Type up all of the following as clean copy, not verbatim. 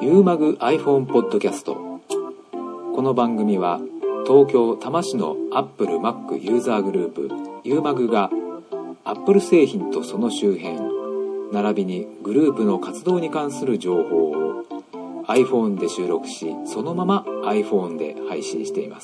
ユーマグ iPhone ポッドキャスト。この番組は東京多摩市のアップル Mac ユーザーグループユーマグがアップル製品とその周辺並びにグループの活動に関する情報を iPhone で収録し、そのまま iPhone で配信しています。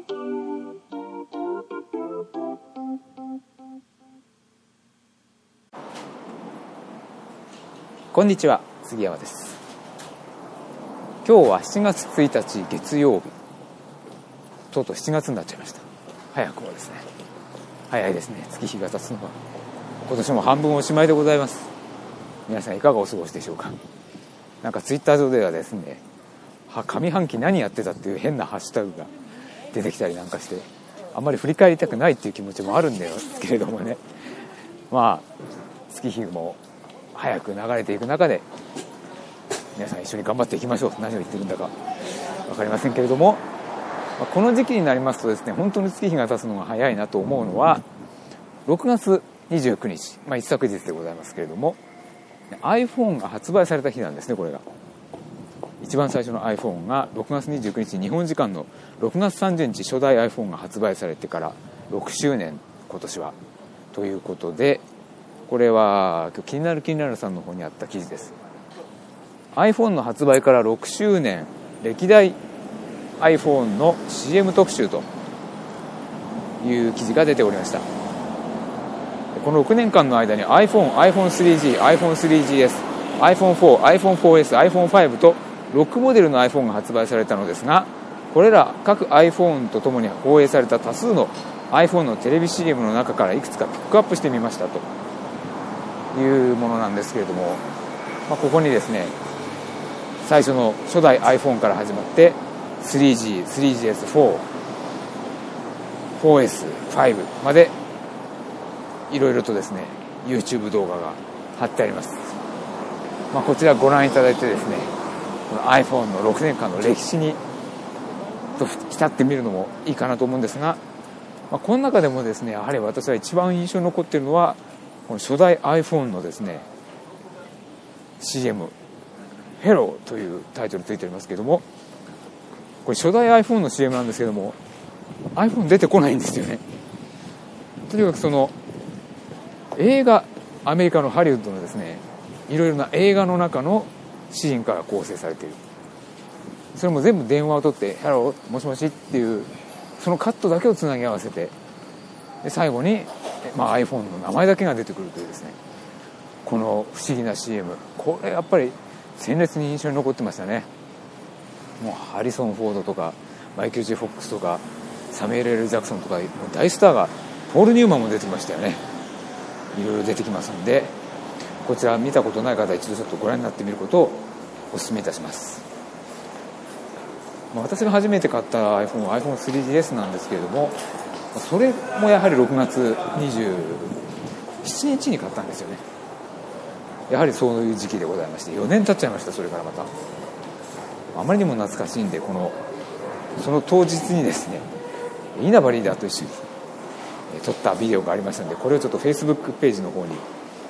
こんにちは、杉山です。今日は7月1日月曜日。とうとう7月になっちゃいました。早くもですね。早いですね。月日が経つのは。今年も半分おしまいでございます。皆さんいかがお過ごしでしょうか。なんかツイッター上ではですね、上半期何やってたっていう変なハッシュタグが出てきたりなんかして、あんまり振り返りたくないっていう気持ちもあるんですけれどもね。まあ月日も早く流れていく中で皆さん一緒に頑張っていきましょう。何を言ってるんだか分かりませんけれども、この時期になりますとですね、本当に月日が経つのが早いなと思うのは6月29日、一昨日でございますけれども iPhone が発売された日なんですね。これが一番最初の iPhone が6月29日、日本時間の6月30日初代 iPhone が発売されてから6周年今年はということで、これは気になるさんの方にあった記事です。 iPhone の発売から6周年歴代 iPhone の CM 特集という記事が出ておりました。この6年間の間に iPhone、iPhone3G、iPhone3GS、iPhone4、iPhone4S、iPhone5 と6モデルの iPhone が発売されたのですが、これら各 iPhone とともに放映された多数の iPhone のテレビ CM の中からいくつかピックアップしてみましたというものなんですけれども、ここにですね、最初の初代 iPhone から始まって 3G、3GS、4、4S、5 までいろいろとですね YouTube 動画が貼ってあります。こちらご覧いただいてですね、この iPhone の6年間の歴史に浸ってみるのもいいかなと思うんですが、この中でもですね、やはり私は一番印象に残っているのはこの初代 iPhone のですね CM Hello というタイトルついておりますけれども、これ初代 iPhone の CM なんですけども iPhone 出てこないんですよね。とにかくその映画、アメリカのハリウッドのですねいろいろな映画の中のシーンから構成されている。それも全部電話を取ってHello もしもしっていうそのカットだけをつなぎ合わせて、で最後にiPhone の名前だけが出てくるというですね、この不思議な CM、 これやっぱり鮮烈に印象に残ってましたね。もうハリソン・フォードとかマイケル・ジェ・フォックスとかサミュエル・L・ジャクソンとか大スターが、ポール・ニューマンも出てきましたよね。いろいろ出てきますので、こちら見たことない方は一度ちょっとご覧になってみることをお勧めいたします。私が初めて買った iPhone は iPhone3GS なんですけれども、それもやはり6月27日に買ったんですよね。やはりそういう時期でございまして、4年経っちゃいました。それからまたあまりにも懐かしいんで、その当日にですね、稲葉リーダーと一緒に撮ったビデオがありましたので、これをちょっと Facebook ページの方に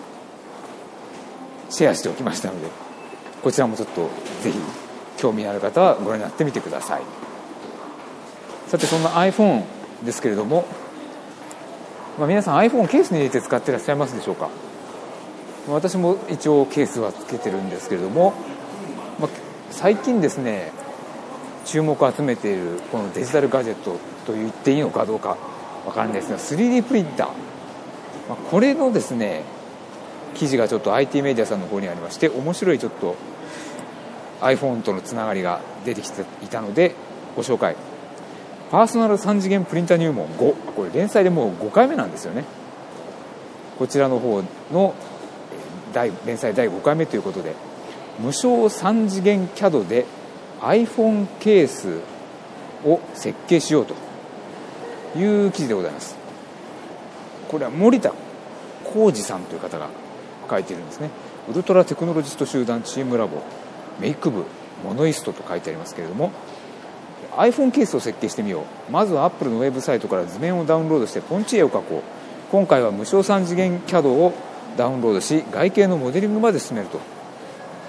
シェアしておきましたので、こちらもちょっとぜひ興味ある方はご覧になってみてください。さて、そんな iPhone ですけれども、皆さん iPhone ケースに入れて使っていらっしゃいますでしょうか。私も一応ケースはつけてるんですけれども、最近ですね注目を集めているこのデジタルガジェットと言っていいのかどうかわからないですが、 3D プリンター、これのですね記事がちょっと IT メディアさんの方にありまして、面白いちょっと iPhone とのつながりが出てきていたのでご紹介。パーソナル3次元プリンター入門5、これ連載でもう5回目なんですよね。こちらの方の連載第5回目ということで、無償3次元 CAD で iPhone ケースを設計しようという記事でございます。これは森田浩二さんという方が書いているんですね。ウルトラテクノロジスト集団チームラボメイク部モノイストと書いてありますけれども、 iPhone ケースを設計してみよう。まずは Apple のウェブサイトから図面をダウンロードしてポンチ絵を描こう。今回は無償3次元 CAD をダウンロードし外形のモデリングまで進めると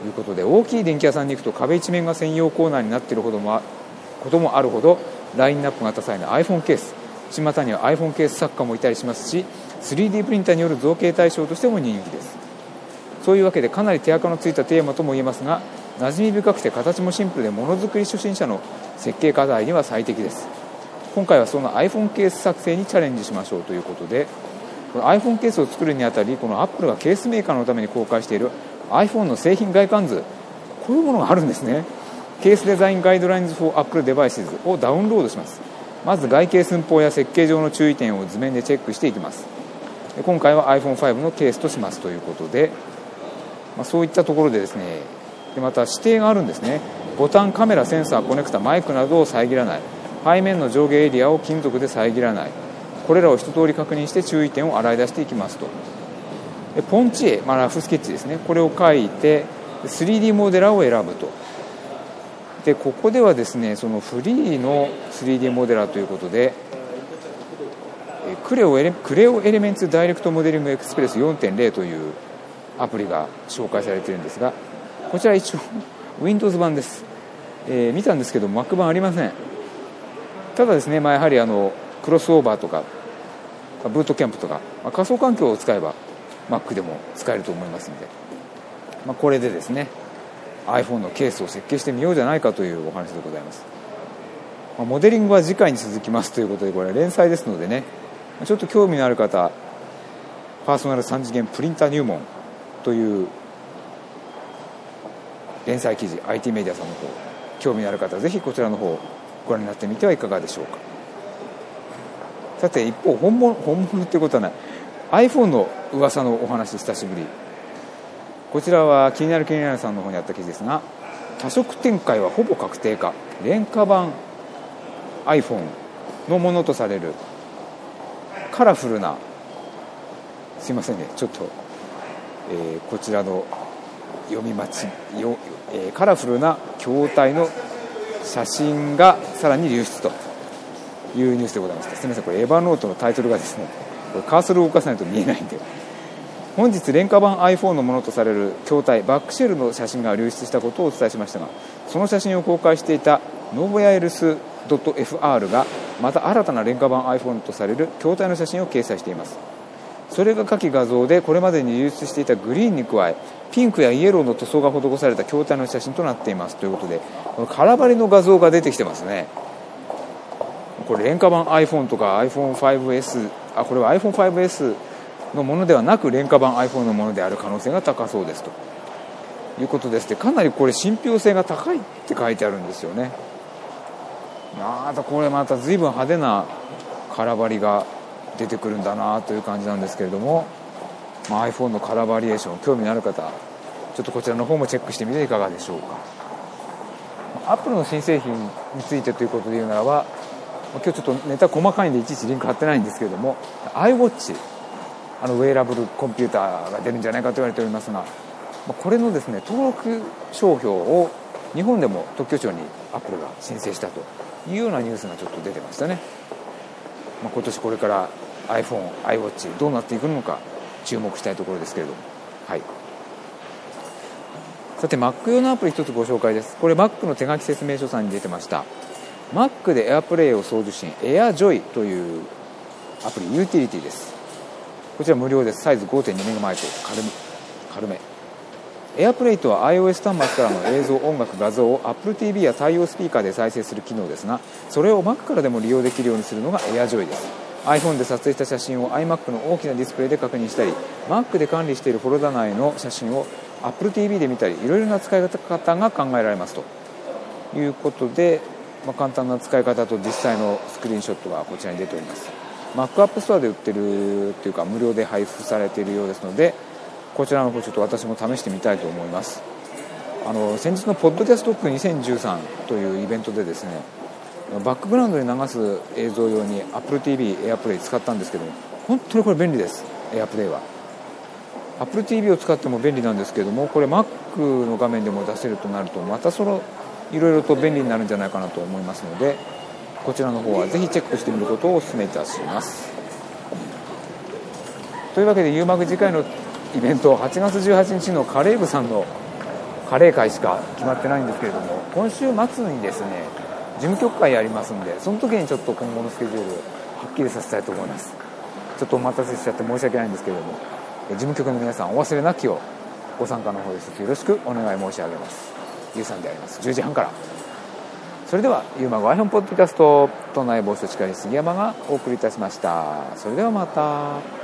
いうことで、大きい電気屋さんに行くと壁一面が専用コーナーになっていることもあるほどラインナップが多彩な iPhone ケース、巷には iPhone ケース作家もいたりしますし、 3D プリンターによる造形対象としても人気です。そういうわけでかなり手垢のついたテーマとも言えますが、馴染み深くて形もシンプルでものづくり初心者の設計課題には最適です。今回はその iPhone ケース作成にチャレンジしましょうということで、この iPhone ケースを作るにあたり、この Apple がケースメーカーのために公開している iPhone の製品外観図、こういうものがあるんですね。ケースデザインガイドラインズ for Apple Devices をダウンロードします。まず外形寸法や設計上の注意点を図面でチェックしていきます。今回は iPhone5 のケースとしますということで、そういったところでですね、でまた指定があるんですね。ボタン、カメラ、センサー、コネクタ、マイクなどを遮らない、背面の上下エリアを金属で遮らない、これらを一通り確認して注意点を洗い出していきますと。でポンチ絵、ラフスケッチですね、これを書いて 3D モデラーを選ぶと。でここではですね、そのフリーの 3D モデラーということで、クレオエレメンツダイレクトモデリングエクスプレス 4.0 というアプリが紹介されているんですが、こちら一応 Windows 版です。見たんですけど Mac 版ありません。ただですね、やはりクロスオーバーとかブートキャンプとか、仮想環境を使えば Mac でも使えると思いますので、これでですね iPhone のケースを設計してみようじゃないかというお話でございます。モデリングは次回に続きますということで、これは連載ですのでね、ちょっと興味のある方、パーソナル3次元プリンター入門という連載記事、 IT メディアさんの方、興味のある方はぜひこちらの方をご覧になってみてはいかがでしょうか。さて一方、本物っていうことはない iPhone の噂のお話、久しぶり。こちらは気になるさんの方にあった記事ですが、多色展開はほぼ確定か、廉価版 iPhone のものとされるカラフルな、すいませんね、ちょっと、こちらの読み待ちカラフルな筐体の写真がさらに流出というニュースでございました。すみません、これエヴァノートのタイトルがですね、これカーソルを動かさないと見えないんで、本日廉価版 iPhone のものとされる筐体バックシェルの写真が流出したことをお伝えしましたが、その写真を公開していたノボヤエルス .fr がまた新たな廉価版 iPhone とされる筐体の写真を掲載しています。それが下記画像で、これまでに流出していたグリーンに加えピンクやイエローの塗装が施された筐体の写真となっていますということで、この空張りの画像が出てきてますね。これ廉価版 iPhone とか iPhone5S、 これは iPhone5S のものではなく廉価版 iPhone のものである可能性が高そうですということです。でかなりこれ信憑性が高いって書いてあるんですよね。これまた随分派手なカラーバリが出てくるんだなという感じなんですけれども、iPhone のカラーバリエーション興味のある方、ちょっとこちらの方もチェックしてみてはいかがでしょうか。Apple の新製品についてということで言うならば、今日ちょっとネタ細かいんでいちいちリンク貼ってないんですけれども、 iWatch、 ウェアラブルコンピューターが出るんじゃないかと言われておりますが、これのですね登録商標を日本でも特許庁に Apple が申請したというようなニュースがちょっと出てましたね。今年これから iPhone、iWatch どうなっていくのか注目したいところですけれども、はい。さて Mac 用のアプリ一つご紹介です。これ Mac の手書き説明書さんに出てました。 Mac で AirPlay を送受信 AirJoy というアプリユーティリティです。こちら無料です。サイズ 5.2MB 軽め。 AirPlay とは iOS 端末からの映像、音楽、画像を Apple TV や対応スピーカーで再生する機能ですが、それを Mac からでも利用できるようにするのが AirJoy です。 iPhone で撮影した写真を iMac の大きなディスプレイで確認したり、 Mac で管理しているフォルダ内の写真を Apple TV で見たり、いろいろな使い方が考えられますということで、簡単な使い方と実際のスクリーンショットがこちらに出ております。 Mac App Store で売ってるというか無料で配布されているようですので、こちらの方ちょっと私も試してみたいと思います。先日のポッドキャストック2013というイベントでですね、バックグラウンドに流す映像用に Apple TV AirPlay 使ったんですけども、本当にこれ便利です。 AirPlay は Apple TV を使っても便利なんですけども、これ Mac の画面でも出せるとなると、またいろいろと便利になるんじゃないかなと思いますので、こちらの方はぜひチェックしてみることをお勧めいたします。というわけで UMAG 次回のイベント、8月18日のカレー部さんのカレー会しか決まってないんですけれども、今週末にですね事務局会ありますんで、その時にちょっと今後のスケジュールはっきりさせたいと思います。ちょっとお待たせしちゃって申し訳ないんですけれども、事務局の皆さんお忘れなきをご参加の方で一つよろしくお願い申し上げます。ゆうさんであります。10時半から。それではゆうまご iPhone ポッドキャスト都内某所近い杉山がお送りいたしました。それではまた。